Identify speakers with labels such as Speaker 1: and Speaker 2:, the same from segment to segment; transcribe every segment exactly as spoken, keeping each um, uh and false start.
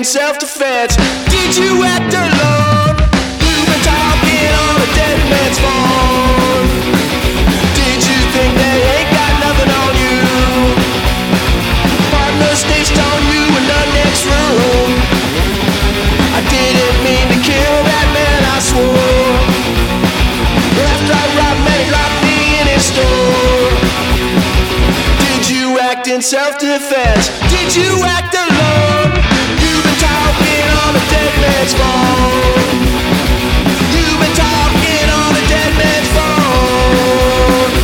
Speaker 1: in self-defense. Did you act alone? You've been talking on a dead man's phone. Did you think they ain't got nothing on you? Partner snitched on you in the next room. I didn't mean to kill that man, I swore. After I robbed man, he locked me in his store. Did you act in self-defense? Did you act alone? You've been talking on a dead man's phone. You've been talking on a dead man's phone.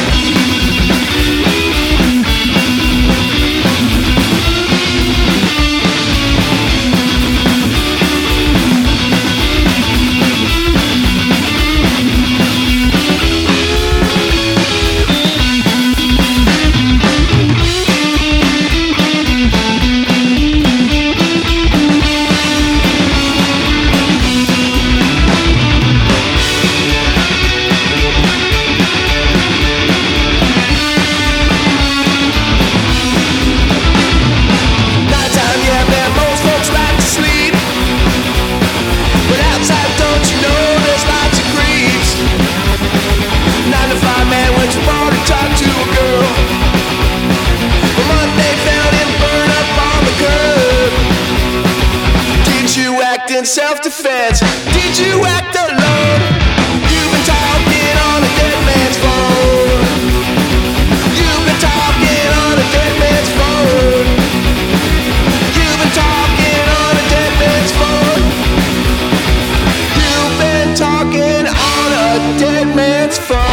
Speaker 1: In self-defense, did you act alone? You've been talking on a dead man's phone. You've been talking on a dead man's phone. You've been talking on a dead man's phone. You've been talking on a dead man's phone.